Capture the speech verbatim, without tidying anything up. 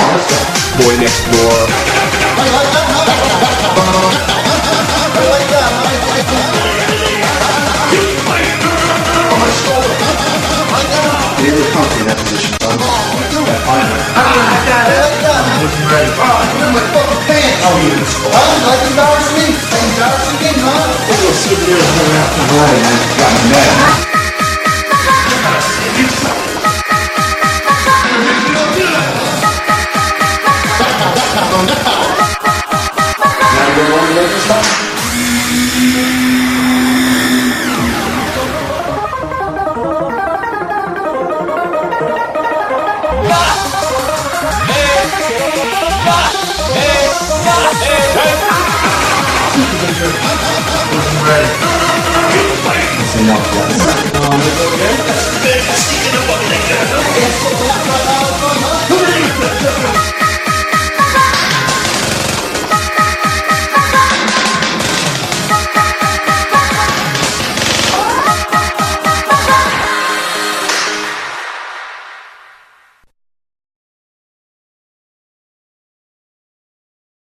Boy Next Door. Really comfy in that position, son. Yeah, fine. My fucking pants! I'll leave this for Huh? Like embarrassing me? Embarrassing me, huh? You'll sit there and hang out the line, man. Got me mad. Now you want to make this up? Ready. It's enough, guys.